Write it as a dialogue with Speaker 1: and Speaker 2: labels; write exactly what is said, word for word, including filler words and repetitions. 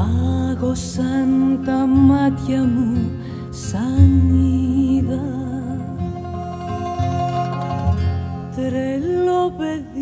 Speaker 1: πάγωσαν τα μάτια μου σαν είδα τρελό παιδί.